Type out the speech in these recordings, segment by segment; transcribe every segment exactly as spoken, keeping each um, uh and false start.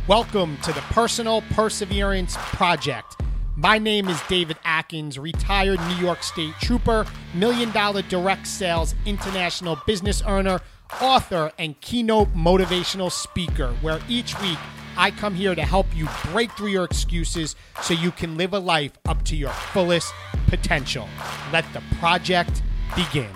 Welcome to the Personal Perseverance Project. My name is David Atkins, retired New York State Trooper, million dollar direct sales international business earner, author, and keynote motivational speaker, where each week I come here to help you break through your excuses so you can live a life up to your fullest potential. Let the project begin.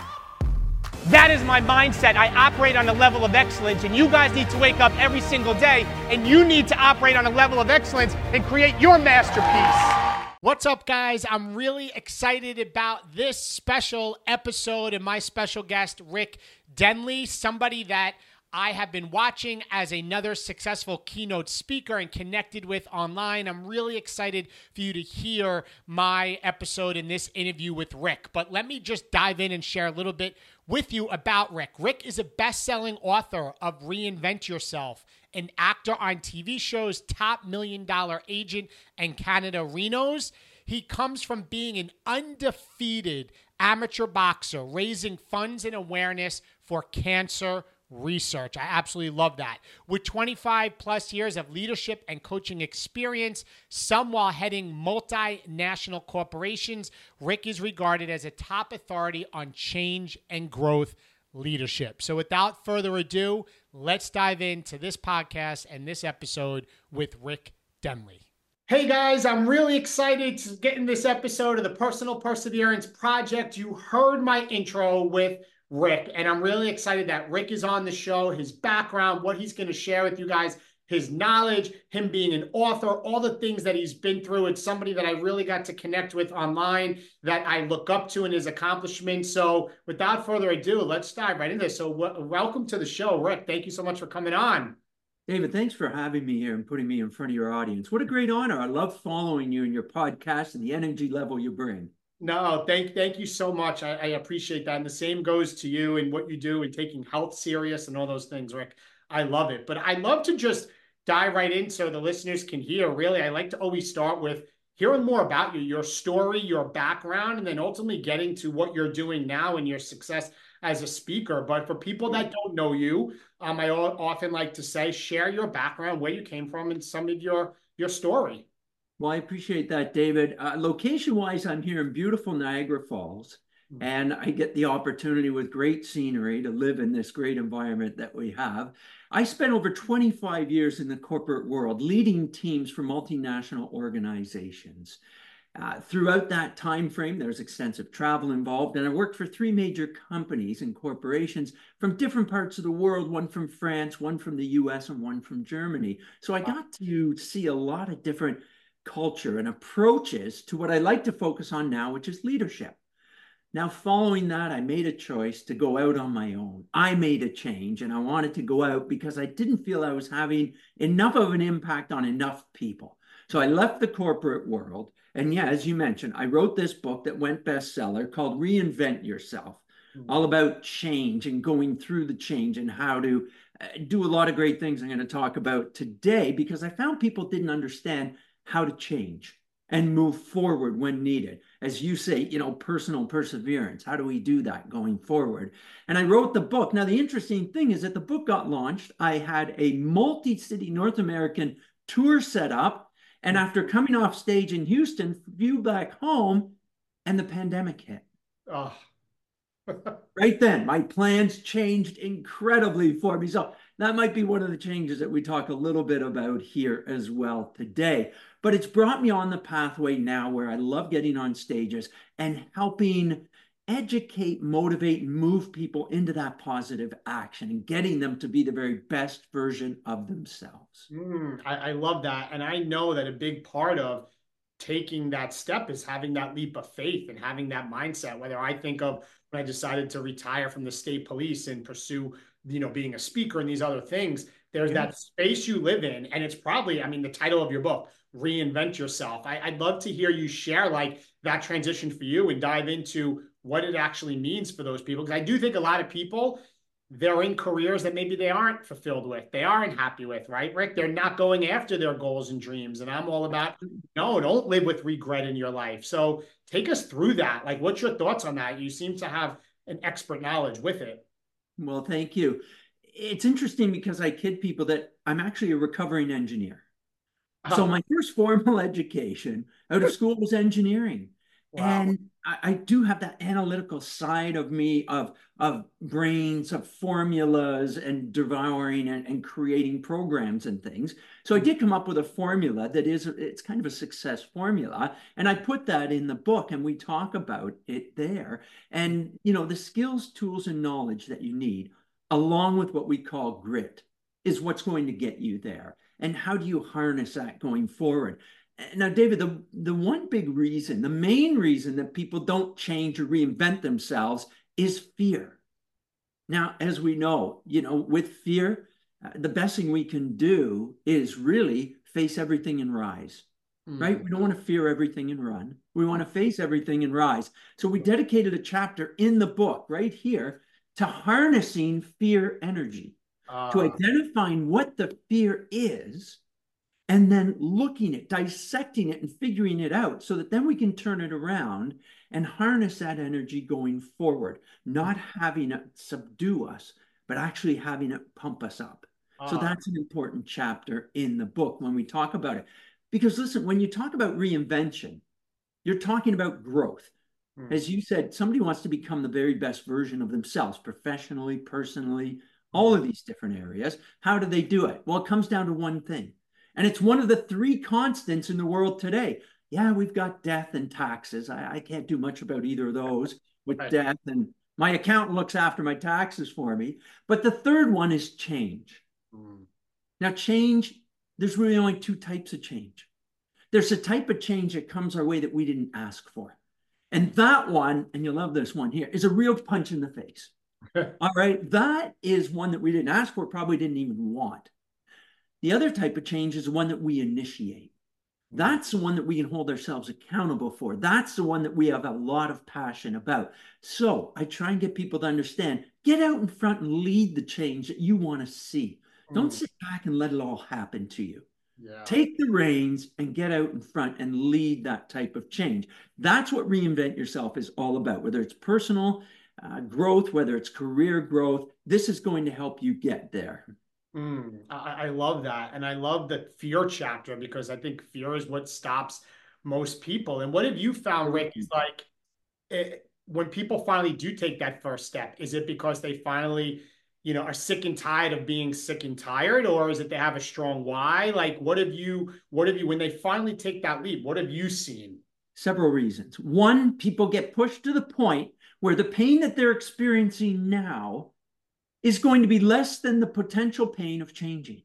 That is my mindset. I operate on a level of excellence, and you guys need to wake up every single day, and you need to operate on a level of excellence and create your masterpiece. What's up, guys? I'm really excited about this special episode and my special guest, Rick Denley, somebody that I have been watching as another successful keynote speaker and connected with online. I'm really excited for you to hear my episode in this interview with Rick. But let me just dive in and share a little bit with you about Rick. Rick is a best-selling author of Reinvent Yourself, an actor on T V shows Top Million Dollar Agent and Canada Renos. He comes from being an undefeated amateur boxer, raising funds and awareness for cancer research. I absolutely love that. With twenty-five plus years of leadership and coaching experience, some while heading multinational corporations, Rick is regarded as a top authority on change and growth leadership. So without further ado, let's dive into this podcast and this episode with Rick Denley. Hey guys, I'm really excited to get in this episode of the Personal Perseverance Project. You heard my intro with Rick, and I'm really excited that Rick is on the show, his background, what he's going to share with you guys, his knowledge, him being an author, all the things that he's been through. It's somebody that I really got to connect with online that I look up to in his accomplishments. So without further ado, let's dive right into this. So w- welcome to the show, Rick. Thank you so much for coming on. David, thanks for having me here and putting me in front of your audience. What a great honor. I love following you and your podcast and the energy level you bring. No, thank thank you so much. I, I appreciate that. And the same goes to you and what you do and taking health serious and all those things, Rick. I love it. But I love to just dive right in so the listeners can hear. Really, I like to always start with hearing more about you, your story, your background, and then ultimately getting to what you're doing now and your success as a speaker. But for people that don't know you, um, I often like to say, share your background, where you came from, and some of your, your story. Well, I appreciate that, David. Uh, location-wise, I'm here in beautiful Niagara Falls, mm-hmm. and I get the opportunity with great scenery to live in this great environment that we have. I spent over twenty-five years in the corporate world, leading teams for multinational organizations. Uh, throughout that time frame, there's extensive travel involved, and I worked for three major companies and corporations from different parts of the world, one from France, one from the U S, and one from Germany. So I got to see a lot of different culture and approaches to what I like to focus on now, which is leadership. Now, following that, I made a choice to go out on my own. I made a change, and I wanted to go out because I didn't feel I was having enough of an impact on enough people. So I left the corporate world. And yeah, as you mentioned, I wrote this book that went bestseller called Reinvent Yourself, mm-hmm. all about change and going through the change and how to uh, do a lot of great things I'm going to talk about today, because I found people didn't understand how to change and move forward when needed. As you say, you know, personal perseverance. How do we do that going forward? And I wrote the book. Now, the interesting thing is that the book got launched. I had a multi-city North American tour set up. And after coming off stage in Houston, flew back home and the pandemic hit. Oh. Right then, my plans changed incredibly for me. So that might be one of the changes that we talk a little bit about here as well today. But it's brought me on the pathway now where I love getting on stages and helping educate, motivate, and move people into that positive action and getting them to be the very best version of themselves. Mm, I, I love that. And I know that a big part of taking that step is having that leap of faith and having that mindset. Whether I think of when I decided to retire from the state police and pursue, you know, being a speaker and these other things, there's that space you live in. And it's probably, I mean, the title of your book, Reinvent Yourself. I, I'd love to hear you share like that transition for you and dive into what it actually means for those people. Because I do think a lot of people, they're in careers that maybe they aren't fulfilled with, they aren't happy with, right, Rick? They're not going after their goals and dreams. And I'm all about, no, don't live with regret in your life. So take us through that. Like, what's your thoughts on that? You seem to have an expert knowledge with it. Well, thank you. it's interesting because I kid people that I'm actually a recovering engineer. So my first formal education out of school was engineering. Wow. And I, I do have that analytical side of me of, of brains, of formulas and devouring and, and creating programs and things. So I did come up with a formula that is, it's kind of a success formula. And I put that in the book and we talk about it there. And, you know, the skills, tools, and knowledge that you need, along with what we call grit, is what's going to get you there. And how do you harness that going forward? Now, David, the, the one big reason, the main reason that people don't change or reinvent themselves is fear. Now, as we know, you know, with fear, uh, the best thing we can do is really face everything and rise, mm. right? We don't want to fear everything and run. We want to face everything and rise. So we dedicated a chapter in the book right here to harnessing fear energy. Uh, to identifying what the fear is, and then looking at, dissecting it and figuring it out so that then we can turn it around and harness that energy going forward, not having it subdue us, but actually having it pump us up. Uh, so that's an important chapter in the book when we talk about it. Because listen, when you talk about reinvention, you're talking about growth. Hmm. As you said, somebody wants to become the very best version of themselves, professionally, personally, all of these different areas. How do they do it? Well, it comes down to one thing. And it's one of the three constants in the world today. Yeah, we've got death and taxes. I, I can't do much about either of those with right. death. And my accountant looks after my taxes for me. But the third one is change. Mm. Now, change, there's really only two types of change. There's a type of change that comes our way that we didn't ask for. And that one, and you'll love this one here, is a real punch in the face. All right, that is one that we didn't ask for, probably didn't even want. The other type of change is the one that we initiate. That's the one that we can hold ourselves accountable for. That's the one that we have a lot of passion about. So I try and get people to understand, get out in front and lead the change that you want to see. Mm. Don't sit back and let it all happen to you. Yeah. Take the reins and get out in front and lead that type of change. That's what Reinvent Yourself is all about, whether it's personal Uh, growth, whether it's career growth. This is going to help you get there. Mm, I, I love that. And I love the fear chapter because I think fear is what stops most people. And what have you found, Rick, is like it, when people finally do take that first step, is it because they finally, you know, are sick and tired of being sick and tired, or is it they have a strong why? Like, what have you, what have you, when they finally take that leap, what have you seen? Several reasons. One, people get pushed to the point where the pain that they're experiencing now is going to be less than the potential pain of changing.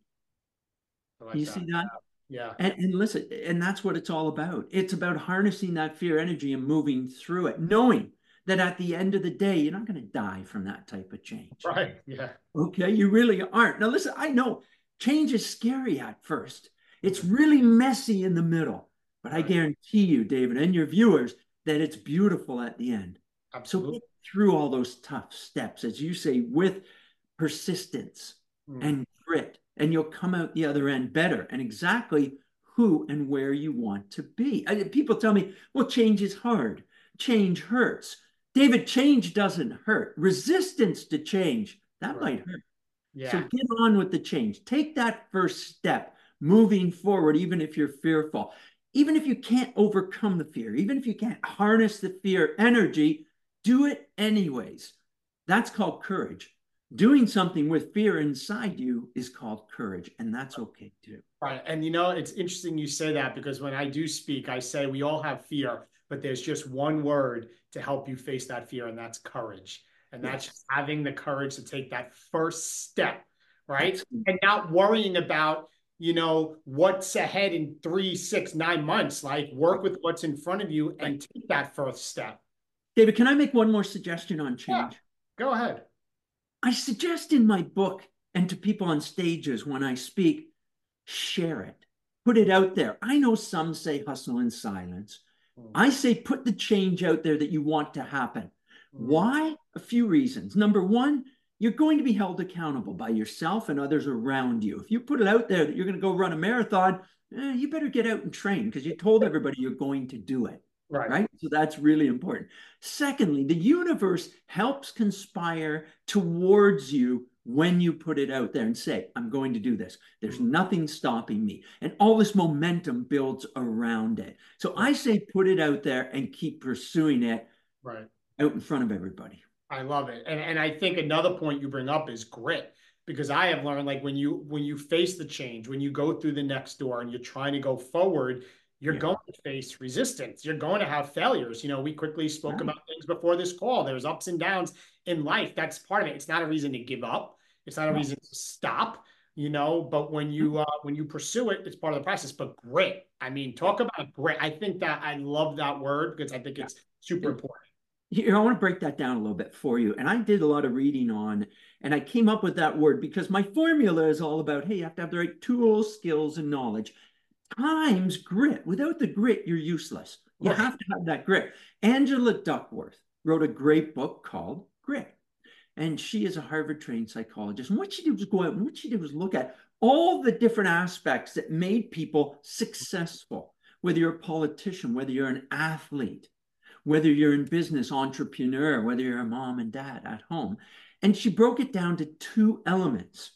Like you that. see that? Yeah. And, and listen, and that's what it's all about. It's about harnessing that fear energy and moving through it, knowing that at the end of the day, you're not going to die from that type of change. Right. Yeah. Okay. You really aren't. Now, listen, I know change is scary at first. It's really messy in the middle, but right. I guarantee you, David, and your viewers, that it's beautiful at the end. Absolutely. So get through all those tough steps, as you say, with persistence mm. and grit, and you'll come out the other end better and exactly who and where you want to be. I, people tell me, well, change is hard. Change hurts. David, change doesn't hurt. Resistance to change, that right. might hurt. Yeah. So get on with the change. Take that first step moving forward, even if you're fearful. Even if you can't overcome the fear, even if you can't harness the fear energy, do it anyways. That's called courage. Doing something with fear inside you is called courage, and that's okay too. Right. And you know, it's interesting you say that because when I do speak, I say we all have fear, but there's just one word to help you face that fear, and that's courage. And that's yes. just having the courage to take that first step, right? Absolutely. And not worrying about, you know, what's ahead in three, six, nine months. Like work with what's in front of you and right. take that first step. David, can I make one more suggestion on change? Yeah, go ahead. I suggest in my book and to people on stages when I speak, share it. Put it out there. I know some say hustle in silence. Mm. I say put the change out there that you want to happen. Mm. Why? A few reasons. Number one, you're going to be held accountable by yourself and others around you. If you put it out there that you're going to go run a marathon, eh, you better get out and train because you told everybody you're going to do it. Right. Right. So that's really important. Secondly, the universe helps conspire towards you when you put it out there and say, I'm going to do this, there's nothing stopping me. And all this momentum builds around it. So I say, put it out there and keep pursuing it Right. out in front of everybody. I love it. And and I think another point you bring up is grit. Because I have learned, like, when you when you face the change, when you go through the next door and you're trying to go forward, you're Yeah. going to face resistance. You're going to have failures. You know, we quickly spoke Right. about things before this call. There's ups and downs in life. That's part of it. It's not a reason to give up. It's not a No. reason to stop, you know, but when you uh, when you pursue it, it's part of the process. But grit, I mean, talk about grit. I think that I love that word because I think it's super important. Here, I want to break that down a little bit for you. And I did a lot of reading on, and I came up with that word because my formula is all about, hey, you have to have the right tools, skills, and knowledge. Times grit. Without the grit, you're useless. You Right. have to have that grit. Angela Duckworth wrote a great book called Grit. And she is a Harvard-trained psychologist. And what she did was go out and what she did was look at all the different aspects that made people successful, whether you're a politician, whether you're an athlete, whether you're in business, entrepreneur, whether you're a mom and dad at home. And she broke it down to two elements,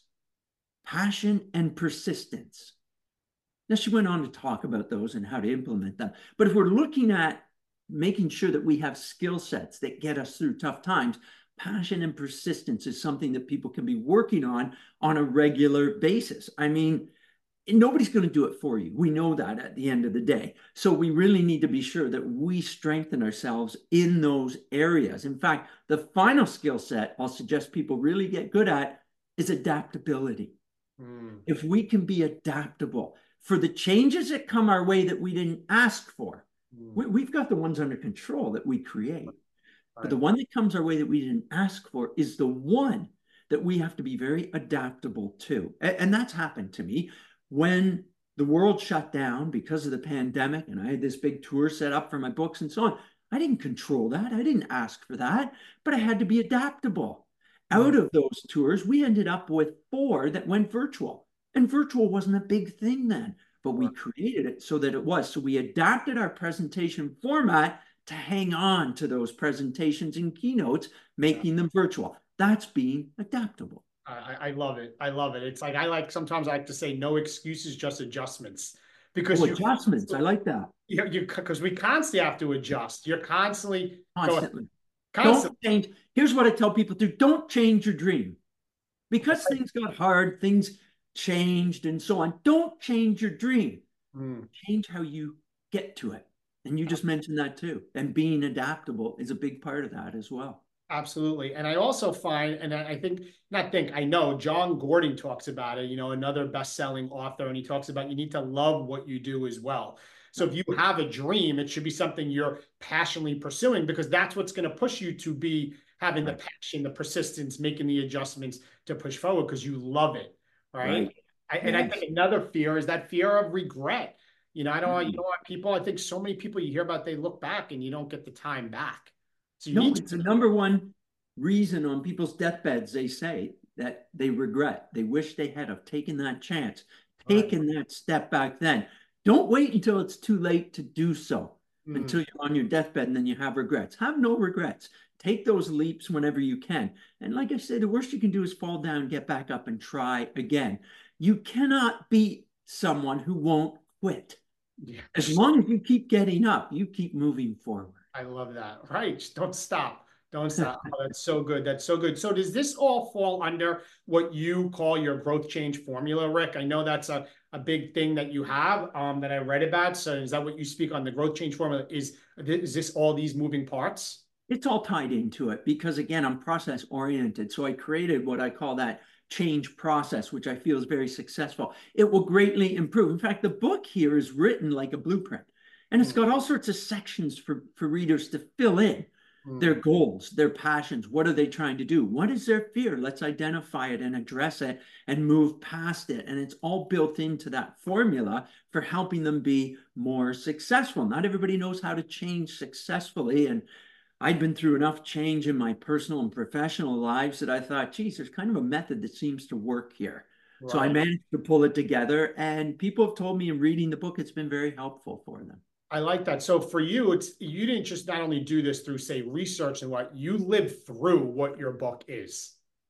passion and persistence. Now, she went on to talk about those and how to implement them. But if we're looking at making sure that we have skill sets that get us through tough times, passion and persistence is something that people can be working on on a regular basis. I mean, nobody's going to do it for you. We know that at the end of the day. So we really need to be sure that we strengthen ourselves in those areas. In fact, the final skill set I'll suggest people really get good at is adaptability. Mm. If we can be adaptable for the changes that come our way that we didn't ask for, Mm. we, we've got the ones under control that we create. Right. But the one that comes our way that we didn't ask for is the one that we have to be very adaptable to. And, and that's happened to me. When the world shut down because of the pandemic and I had this big tour set up for my books and so on, I didn't control that. I didn't ask for that, but I had to be adaptable. Out of those tours, we ended up with four that went virtual. And virtual wasn't a big thing then, but we created it so that it was. So we adapted our presentation format to hang on to those presentations and keynotes, making them virtual. That's being adaptable. I, I love it. I love it. It's like I like sometimes I like to say no excuses, just adjustments. Because Oh, you adjustments. I like that. you you because we constantly have to adjust. You're constantly Constantly. constantly. Don't change. Here's what I tell people to do. Don't change your dream. Because things got hard, things changed and so on. Don't change your dream. Mm. Change how you get to it. And you just mentioned that too. And being adaptable is a big part of that as well. Absolutely. And I also find, and I think, not think, I know John Gordon talks about it, you know, another best-selling author, and he talks about you need to love what you do as well. So if you have a dream, it should be something you're passionately pursuing because that's what's going to push you to be having the passion, the persistence, making the adjustments to push forward because you love it, right? Right. I, and I Yes. think another fear is that fear of regret. You know, I don't, Mhm. you know what, people, I think so many people you hear about, they look back and you don't get the time back. So you No, need it's to the number one reason on people's deathbeds they say that they regret. They wish they had have taken that chance, Right. taken that step back then. Don't wait until it's too late to do so, Mm. until you're on your deathbed and then you have regrets. Have no regrets. Take those leaps whenever you can. And like I said, the worst you can do is fall down, get back up, and try again. You cannot beat someone who won't quit. Yeah. As long as you keep getting up, you keep moving forward. I love that. Right. Just don't stop. Don't stop. Oh, that's so good. That's so good. So does this all fall under what you call your growth change formula, Rick? I know that's a, a big thing that you have um, that I read about. So is that what you speak on the growth change formula? Is, is this all these moving parts? It's all tied into it because, again, I'm process oriented. So I created what I call that change process, which I feel is very successful. It will greatly improve. In fact, the book here is written like a blueprint, and it's got all sorts of sections for, for readers to fill in. Their goals, their passions. What are they trying to do? What is their fear? Let's identify it and address it and move past it. And it's all built into that formula for helping them be more successful. Not everybody knows how to change successfully. And I'd been through enough change in my personal and professional lives that I thought, geez, there's kind of a method that seems to work here. Right. So I managed to pull it together. And people have told me in reading the book, it's been very helpful for them. I like that. So for you, it's you didn't just not only do this through, say, research and what, you lived through what your book is.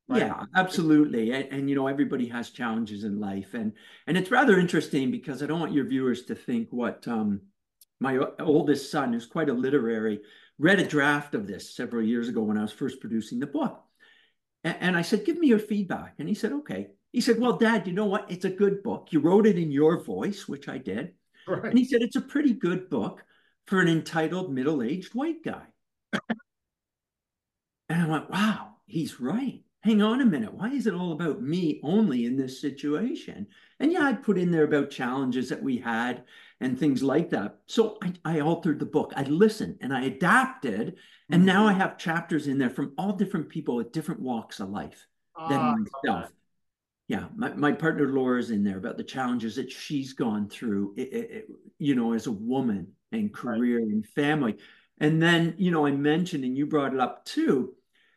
right? Yeah, absolutely. And, and you know, everybody has challenges in life. And and it's rather interesting because I don't want your viewers to think what um my oldest son, who's quite a literary, read a draft of this several years ago when I was first producing the book. And, and I said, give me your feedback. And he said, okay. He said, well, Dad, you know what? It's a good book. You wrote it in your voice, which I did. Right. And he said, it's a pretty good book for an entitled middle-aged white guy. And I went, wow, he's right. Hang on a minute. Why is it all about me only in this situation? And yeah, I put in there about challenges that we had and things like that. So I, I altered the book. I listened and I adapted. And now I have chapters in there from all different people at different walks of life Ah, than myself. Yeah, my, my partner Laura's in there about the challenges that she's gone through, it, it, you know, as a woman and career and family. And then, you know, I mentioned, and you brought it up too,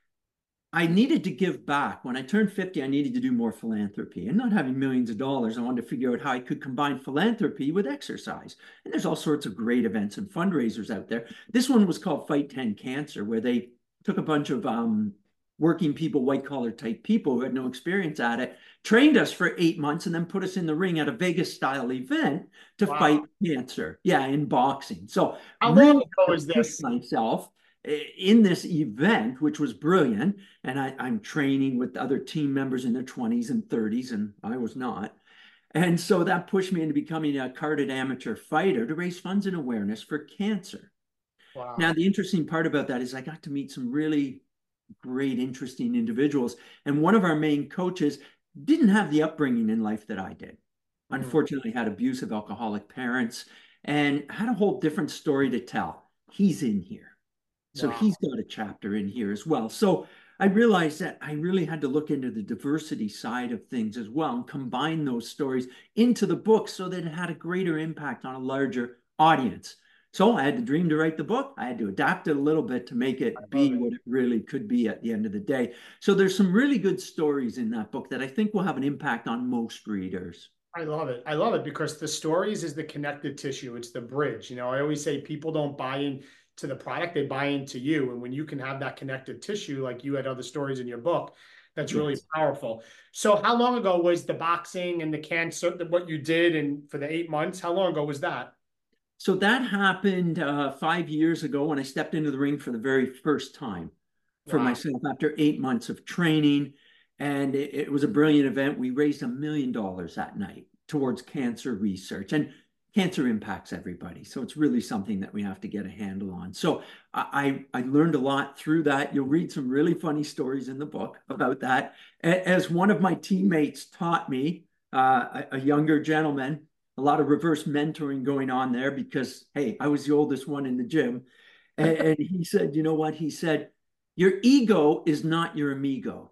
I needed to give back. When I turned fifty, I needed to do more philanthropy. And not having millions of dollars, I wanted to figure out how I could combine philanthropy with exercise. And there's all sorts of great events and fundraisers out there. This one was called Fight ten Cancer, where they took a bunch of um, working people, white collar type people who had no experience at it, trained us for eight months, and then put us in the ring at a Vegas style event to wow. fight cancer. Yeah, in boxing. So how really long ago was this? Myself in this event, which was brilliant. And I, I'm training with other team members in their twenties and thirties, and I was not. And so that pushed me into becoming a carded amateur fighter to raise funds and awareness for cancer. Wow. Now, the interesting part about that is I got to meet some really great, interesting individuals. And one of our main coaches didn't have the upbringing in life that I did. Mm. Unfortunately, had abusive alcoholic parents and had a whole different story to tell. He's in here. So wow. he's got a chapter in here as well. So I realized that I really had to look into the diversity side of things as well and combine those stories into the book so that it had a greater impact on a larger audience. So I had the dream to write the book. I had to adapt it a little bit to make it be it. what it really could be at the end of the day. So there's some really good stories in that book that I think will have an impact on most readers. I love it. I love it because the stories is the connective tissue. It's the bridge. You know, I always say people don't buy in to the product, they buy into you. And when you can have that connective tissue, like you had other stories in your book, that's yes. really powerful. So how long ago was the boxing and the cancer, what you did and for the eight months, how long ago was that? So that happened uh, five years ago when I stepped into the ring for the very first time for wow. myself after eight months of training. And it, it was a brilliant event. We raised a million dollars that night towards cancer research. And cancer impacts everybody. So it's really something that we have to get a handle on. So I, I learned a lot through that. You'll read some really funny stories in the book about that. As one of my teammates taught me, uh, a, a younger gentleman, a lot of reverse mentoring going on there because, hey, I was the oldest one in the gym. And, and he said, you know what? He said, your ego is not your amigo.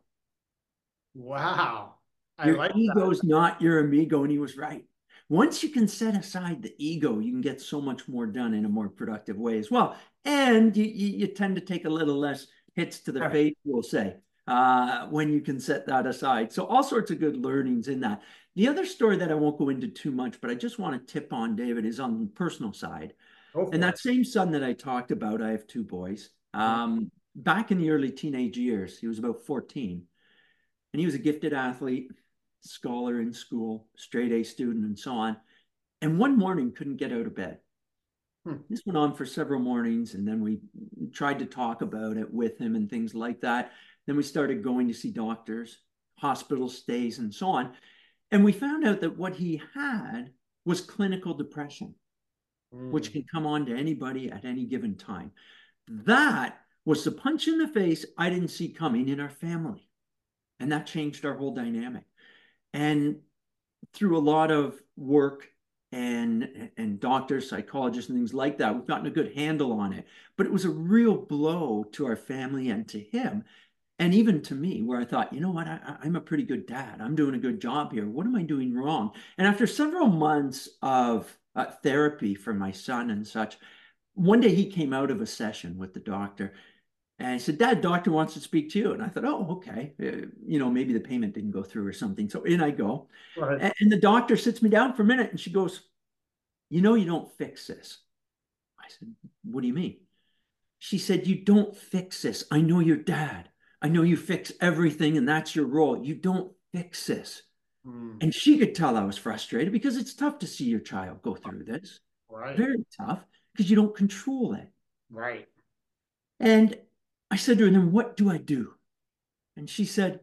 Wow. I your like ego that. is not your amigo. And he was right. Once you can set aside the ego, you can get so much more done in a more productive way as well. And you, you, you tend to take a little less hits to the face, we'll say, uh, when you can set that aside. So all sorts of good learnings in that. The other story that I won't go into too much, but I just want to tip on, David, is on the personal side. And that same son that I talked about, I have two boys. Um, back in the early teenage years, he was about fourteen. And he was a gifted athlete, scholar in school, straight A student, and so on. And one morning couldn't get out of bed. Hmm. This went on for several mornings, and then we tried to talk about it with him and things like that. Then we started going to see doctors, hospital stays, and so on. And we found out that what he had was clinical depression, hmm. which can come on to anybody at any given time. That was the punch in the face I didn't see coming in our family. And that changed our whole dynamic. And through a lot of work and, and doctors, psychologists, and things like that, we've gotten a good handle on it. But it was a real blow to our family and to him. And even to me, where I thought, you know what, I, I'm a pretty good dad. I'm doing a good job here. What am I doing wrong? And after several months of uh, therapy for my son and such, one day he came out of a session with the doctor. And he said, Dad, doctor wants to speak to you. And I thought, oh, okay. Uh, you know, maybe the payment didn't go through or something. So in I go. Right. And, and the doctor sits me down for a minute and she goes, you know, you don't fix this. I said, what do you mean? She said, you don't fix this. I know your dad. I know you fix everything and that's your role. You don't fix this. Mm. And she could tell I was frustrated because it's tough to see your child go through this. Right. Very tough because you don't control it. Right. And I said to her, then what do I do? And she said,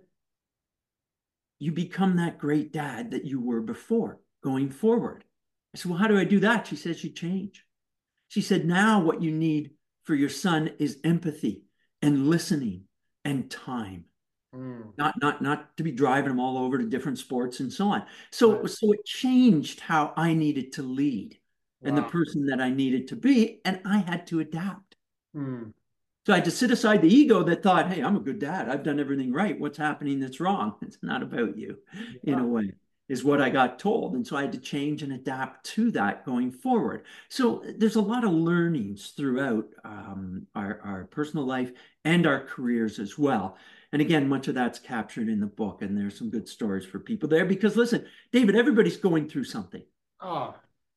you become that great dad that you were before going forward. I said, well, how do I do that? She says, you change. She said, now what you need for your son is empathy and listening and time. Mm. Not, not, not to be driving them all over to different sports and so on. So, right. so it changed how I needed to lead wow. and the person that I needed to be, and I had to adapt. Mm. So I had to sit aside the ego that thought, hey, I'm a good dad. I've done everything right. What's happening that's wrong? It's not about you, yeah. in a way, is what I got told. And so I had to change and adapt to that going forward. So there's a lot of learnings throughout um, our, our personal life and our careers as well. And again, much of that's captured in the book. And there's some good stories for people there. Because listen, David, everybody's going through something. Oh.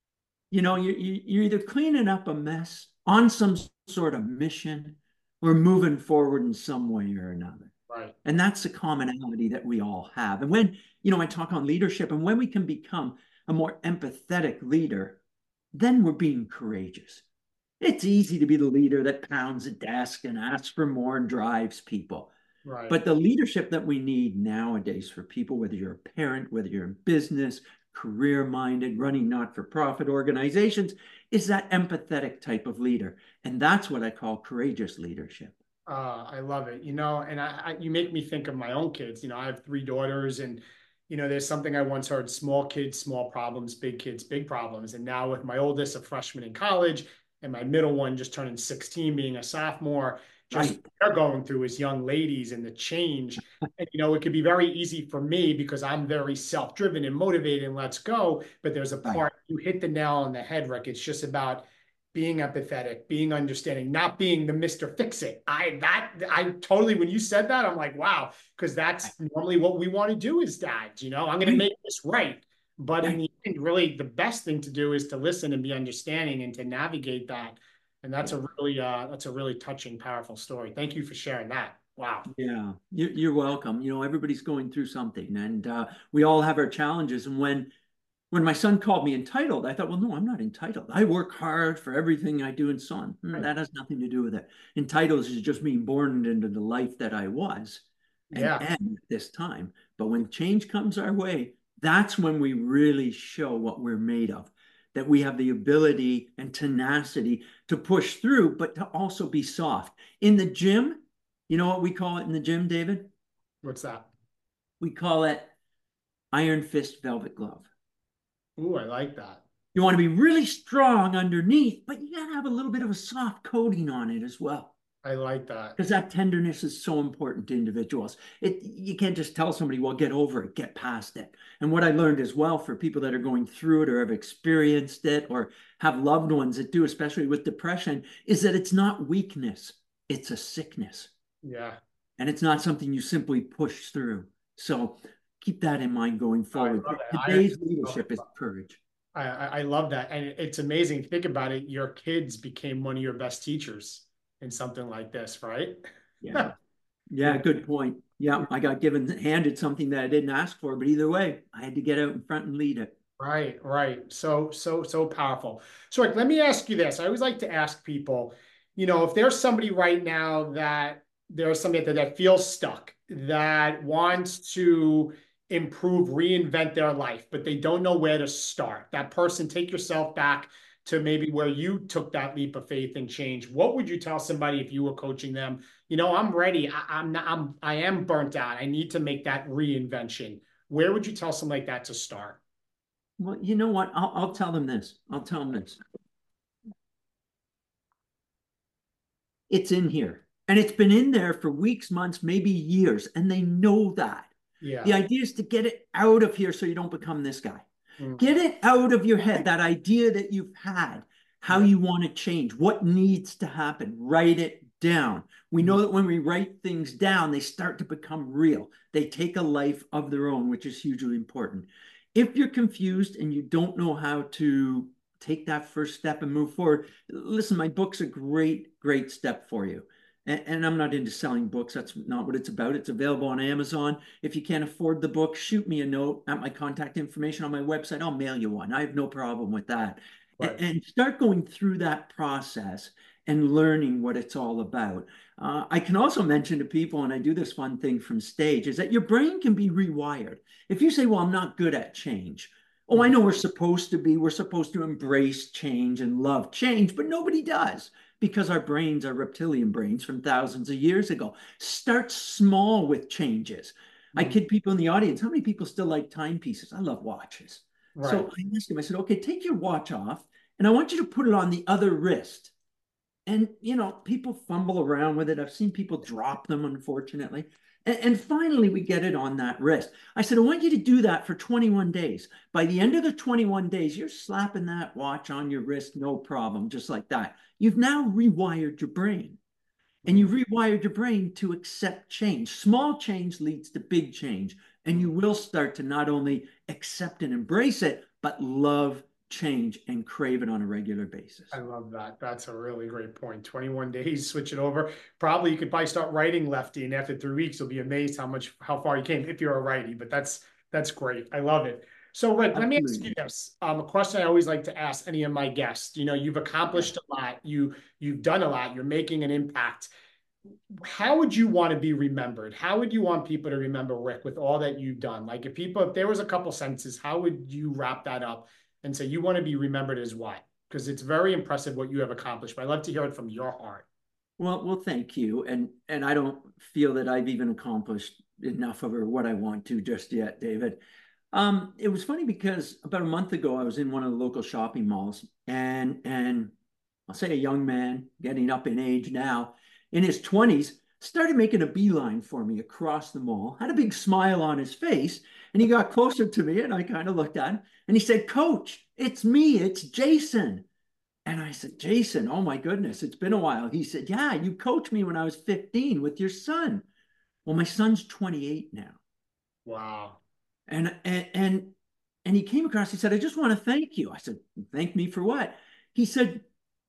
You know, you, you, you're either cleaning up a mess on some sort of mission, we're moving forward in some way or another. Right. And that's the commonality that we all have. And when, you know, I talk on leadership, and when we can become a more empathetic leader, then we're being courageous. It's easy to be the leader that pounds a desk and asks for more and drives people. Right. But the leadership that we need nowadays for people, whether you're a parent, whether you're in business, career-minded, running not-for-profit organizations, is that empathetic type of leader. And that's what I call courageous leadership. Uh, I love it. You know, and I, I, you make me think of my own kids. You know, I have three daughters, and, you know, there's something I once heard: small kids, small problems, big kids, big problems. And now with my oldest, a freshman in college, and my middle one just turning sixteen, being a sophomore, just right. what they're going through as young ladies and the change. And, you know, it could be very easy for me because I'm very self-driven and motivated and let's go. But there's a part, right. you hit the nail on the head, Rick. It's just about being empathetic, being understanding, not being the Mister Fix-It. I, that, I totally, when you said that, I'm like, wow, because that's normally what we want to do as dads. You know, I'm going to make this right. But in the end, really, the best thing to do is to listen and be understanding and to navigate that. And that's a really, uh, that's a really touching, powerful story. Thank you for sharing that. Wow. Yeah, you're welcome. You know, everybody's going through something, and uh, we all have our challenges. And when, when my son called me entitled, I thought, well, no, I'm not entitled. I work hard for everything I do and so on. Right. That has nothing to do with it. Entitled is just being born into the life that I was, and, yeah. and at this time. But when change comes our way, that's when we really show what we're made of. That we have the ability and tenacity to push through, but to also be soft. In the gym, you know what we call it in the gym, David? What's that? We call it iron fist velvet glove. Ooh, I like that. You want to be really strong underneath, but you got to have a little bit of a soft coating on it as well. I like that. Because that tenderness is so important to individuals. It, you can't just tell somebody, well, get over it, get past it. And what I learned as well for people that are going through it or have experienced it or have loved ones that do, especially with depression, is that it's not weakness, it's a sickness. Yeah. And it's not something you simply push through. So keep that in mind going forward. Today's I, leadership is courage. I, I love that. And it's amazing. Think about it. Your kids became one of your best teachers in something like this, right? Yeah. Yeah, good point. Yeah, I got given, handed something that I didn't ask for, but either way, I had to get out in front and lead it. Right, right. So, so, so powerful. So, Rick, let me ask you this. I always like to ask people, you know, if there's somebody right now that there's somebody that, that feels stuck, that wants to improve, reinvent their life, but they don't know where to start. That person, take yourself back to maybe where you took that leap of faith and change. What would you tell somebody if you were coaching them? You know, I'm ready. I, I'm not, I'm, I am burnt out. I need to make that reinvention. Where would you tell something like that to start? Well, you know what? I'll, I'll tell them this. I'll tell them this. It's in here. And it's been in there for weeks, months, maybe years. And they know that. Yeah. The idea is to get it out of here so you don't become this guy. Mm. Get it out of your head, that idea that you've had, how you want to change, what needs to happen. Write it down. We know that when we write things down, they start to become real. They take a life of their own, which is hugely important. If you're confused and you don't know how to take that first step and move forward, listen, my book's a great, great step for you. And, and I'm not into selling books. That's not what it's about. It's available on Amazon. If you can't afford the book, shoot me a note at my contact information on my website. I'll mail you one. I have no problem with that. And, Right. and start going through that process and learning what it's all about. Uh, I can also mention to people, and I do this fun thing from stage, is that your brain can be rewired. If you say, well, I'm not good at change. Oh, I know we're supposed to be, we're supposed to embrace change and love change, but nobody does because our brains are reptilian brains from thousands of years ago. Start small with changes. I Mhm. kid people in the audience, how many people still like timepieces? I love watches. Right. So I asked him, I said, okay, take your watch off and I want you to put it on the other wrist. And, you know, people fumble around with it. I've seen people drop them, unfortunately. And, and finally, we get it on that wrist. I said, I want you to do that for twenty-one days. By the end of the twenty-one days, you're slapping that watch on your wrist, no problem, just like that. You've now rewired your brain. And you rewired your brain to accept change. Small change leads to big change. And you will start to not only accept and embrace it, but love change and crave it on a regular basis. I love that. That's a really great point. twenty-one days, switch it over. Probably you could probably start writing lefty, and after three weeks, you'll be amazed how much how far you came if you're a righty. But that's that's great. I love it. So, Rick, let me ask you Absolutely. this. Um, a question I always like to ask any of my guests. You know, you've Yeah. accomplished a lot. You you've done a lot. You're making an impact. How would you want to be remembered? How would you want people to remember Rick with all that you've done? Like if people, if there was a couple sentences, how would you wrap that up and say you want to be remembered as what? Because it's very impressive what you have accomplished. But I'd love to hear it from your heart. Well, well, thank you. And and I don't feel that I've even accomplished enough of or what I want to just yet, David. Um, it was funny because about a month ago I was in one of the local shopping malls and and I'll say a young man getting up in age now, in his twenties, started making a beeline for me across the mall, had a big smile on his face, and he got closer to me and I kind of looked at him and he said, Coach, it's me, it's Jason. And I said, Jason, oh my goodness, it's been a while. He said, yeah, you coached me when I was fifteen with your son. Well, my son's twenty-eight now. Wow. And, and, and, and he came across, he said, I just want to thank you. I said, thank me for what? He said,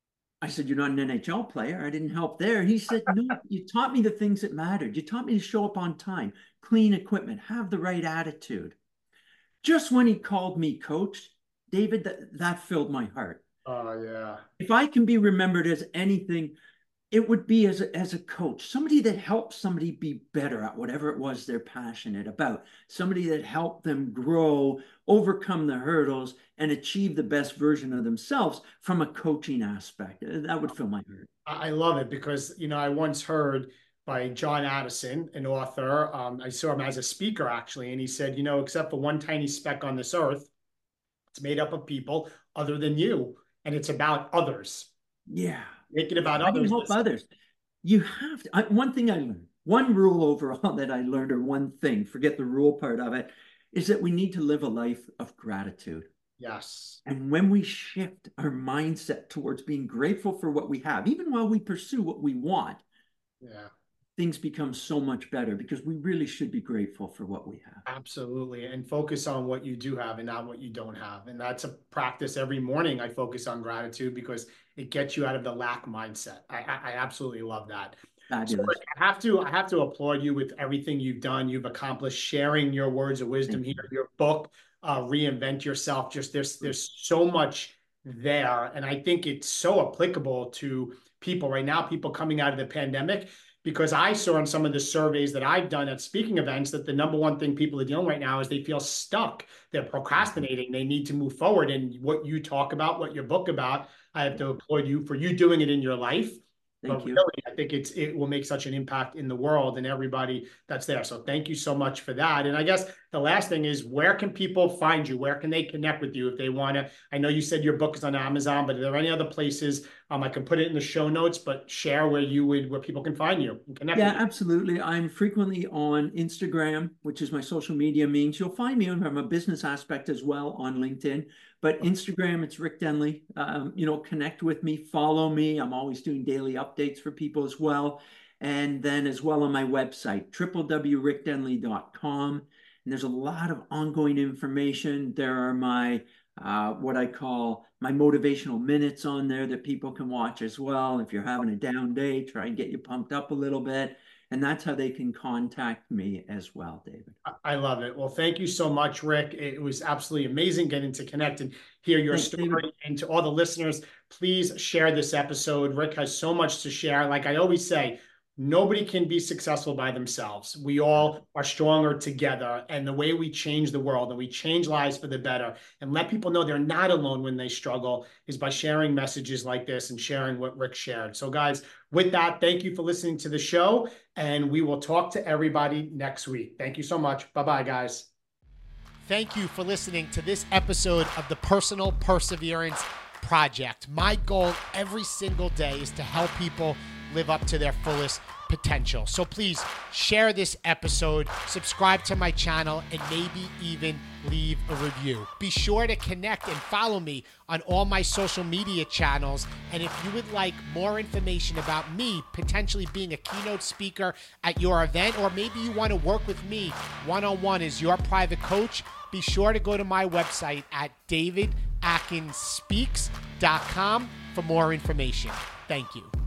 I said, you're not an N H L player. I didn't help there. He said, no, you taught me the things that mattered. You taught me to show up on time, clean equipment, have the right attitude. Just when he called me coach, David, that, that filled my heart. Oh, yeah. If I can be remembered as anything, it would be as a, as a coach, somebody that helps somebody be better at whatever it was they're passionate about, somebody that helped them grow, overcome the hurdles, and achieve the best version of themselves from a coaching aspect. That would fill my heart. I love it because, you know, I once heard by John Addison, an author. Um, I saw him as a speaker, actually, and he said, you know, except for one tiny speck on this earth, it's made up of people other than you, and it's about others. Yeah. Make it Yeah. about I can others. help others. You have to. I, one thing I learned, one rule overall that I learned, or one thing, forget the rule part of it, is that we need to live a life of gratitude. Yes. And when we shift our mindset towards being grateful for what we have, even while we pursue what we want, Yeah. things become so much better because we really should be grateful for what we have. Absolutely. And focus on what you do have and not what you don't have. And that's a practice every morning. I focus on gratitude because it gets you out of the lack mindset. I, I, I absolutely love that. So Fabulous. I have to I have to applaud you with everything you've done. You've accomplished, sharing your words of wisdom Thank here. you. Your book, uh, Reinvent Yourself. Just there's there's so much there, and I think it's so applicable to people right now. People coming out of the pandemic, because I saw in some of the surveys that I've done at speaking events that the number one thing people are dealing right now is they feel stuck. They're procrastinating. They need to move forward. And what you talk about, what your book about, I have to applaud you for you doing it in your life. Thank But you. really, I think it's it will make such an impact in the world and everybody that's there. So thank you so much for that. And I guess the last thing is, where can people find you? Where can they connect with you if they want to? I know you said your book is on Amazon, but are there any other places? Um, I can put it in the show notes, but share where you would where people can find you and connect Yeah, with you. absolutely. I'm frequently on Instagram, which is my social media means. You'll find me from a business aspect as well on LinkedIn. But Instagram, it's Rick Denley. Um, you know, connect with me, follow me. I'm always doing daily updates for people as well. And then as well on my website, w w w dot rick denley dot com. And there's a lot of ongoing information. There are my uh, what I call my motivational minutes on there that people can watch as well. If you're having a down day, try and get you pumped up a little bit. And that's how they can contact me as well, David. I love it. Well, thank you so much, Rick. It was absolutely amazing getting to connect and hear your Thanks, story. David. And to all the listeners, please share this episode. Rick has so much to share. Like I always say, nobody can be successful by themselves. We all are stronger together. And the way we change the world and we change lives for the better and let people know they're not alone when they struggle is by sharing messages like this and sharing what Rick shared. So guys, with that, thank you for listening to the show, and we will talk to everybody next week. Thank you so much. Bye-bye, guys. Thank you for listening to this episode of the Personal Perseverance Project. My goal every single day is to help people live up to their fullest potential. So please share this episode, subscribe to my channel, and maybe even leave a review. Be sure to connect and follow me on all my social media channels. And if you would like more information about me potentially being a keynote speaker at your event, or maybe you want to work with me one-on-one as your private coach, be sure to go to my website at david atkins speaks dot com for more information. Thank you.